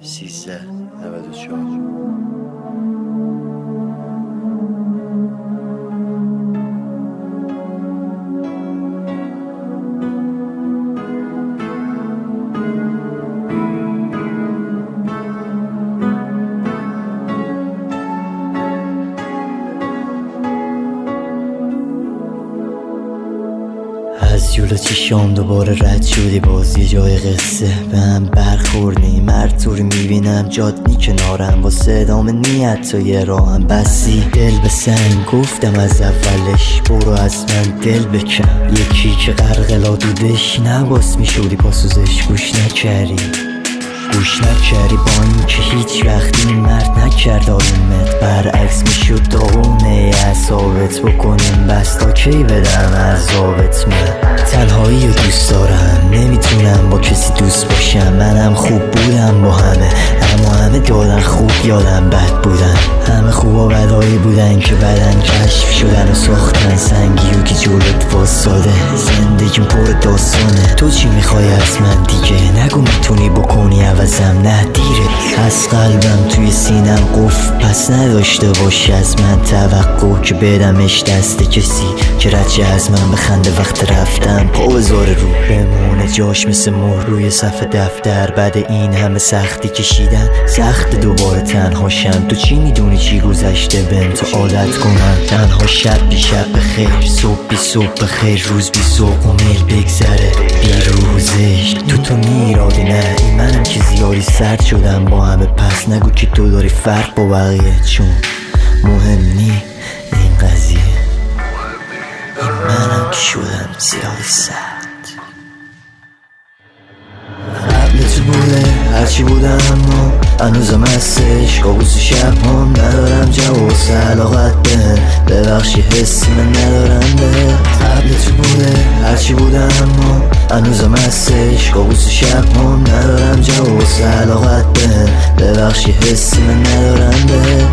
از جلو چشام دوباره رد شدی، باز یه جای قصه به هم برخوردی. مرتوری میبینم جادنی کنارم، واسه ادامه نیت تا یه راهم بسی. دل به سنگ گفتم از اولش، برو از من دل بکن. یکی که غرق دودش نباس میشودی پاسوزش گوش نکردی با این که هیچ وقتی این مرد نکرد آرومت. برعکس میشد داغونه اعصابت بکنیم بس تا کی بدم عذابت. من تنهایی رو دوست دارم، نمیتونم با کسی دوست باشم. منم خوب بودم با همه، اما همه دادن خوب یادم بد بودن. همه خوب و بدایی بودن که بعدن کشف شدن و ساختن سنگی و که جلوت واساده. زندگیم پر داستانه، تو چی میخوای از من دیگه؟ نگو میتونی بکنی عوضم، نه دیره. از قلبم توی سینم قفل، پس نداشته باش از من توقع که بدمش دست کسی که رچه از من بخنده وقت رفتم. پا بذاره رو بمونه جاش مثل مهر روی صفحه دفتر. بعد این همه سختی کشیدن سخت دوباره تنهاشم. تو چی میدونی چی گذشته بهم تا عادت کنم تنها؟ شب بی شب بخیر، صبح بی صبح بخیر، روز بی صبح و میل بگذره بی روزش. تو میرادی نه این منم که زیادی سرد شدم با همه. پس نگو که تو داری فرق با بقیه، چون مهم نی این قضیه. این منم که شدم زیادی سرد. قبل تو بوده هرچی بودم اما هنوزم هستش. کابوس شب هم ندارم جواب علاقت به ببخشی حسی من ندارم به. قبل تو بوده هرچی بودم اما هنوزم هستش. کابوس شب هم ندارم جواب علاقت به ببخشی حسی من ندارم به.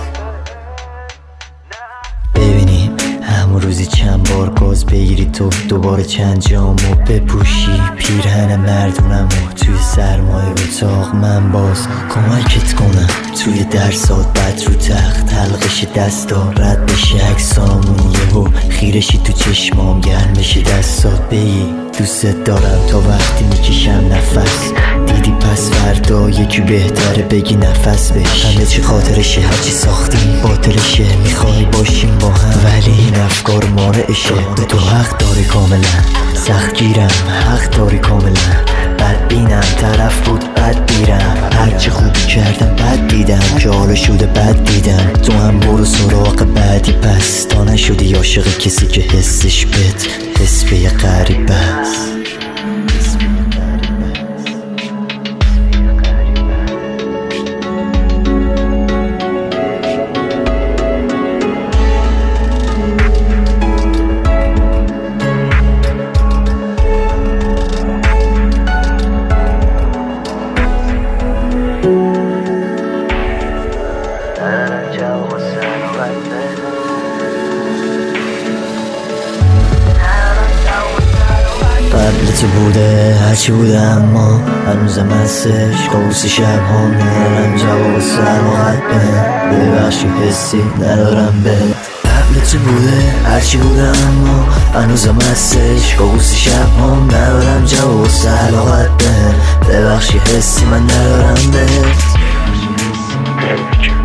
ببینیم همون روزی چند بار گاز بگیری تو دوباره چند جامو بپوشی. پیرهن مردونم و توی سرمایه اتاق من باز کمکت کنم توی درسات. بعد رو تخت حلقش دستا رد بشه عکسامون، یهو خیرشی تو چشمام گرم بشه دستات. بگی دوست دارم تا وقتی میکشم نفس. دیدی پس فردا یکی بهتره بگی نفس بش. همه چی خاطرشه هرچی ساختیم باطلشه. میخوای باشیم با هم ولی این افکار مانعشه. به تو حق داری کاملا، سخت گیرم حق داری کاملا. بد بینم طرف بود بد بیرم، هرچی خوبی کردم بد دیدم که حالا شده بد دیدم. تو هم برو سراغ بعدی پس تا نشدی عاشق کسی که حسش بد حس به یه غریب است. قبل تو بوده هرچی بوده اما هنوزم هستش. کابوس شب هم ندارم جواب سلامت به ببخشی حسی ندارم به. قبل تو بوده هرچی بوده اما هنوزم هستش. کابوس شب هم ندارم جواب سلامت به ببخشی حسی من ندارم به.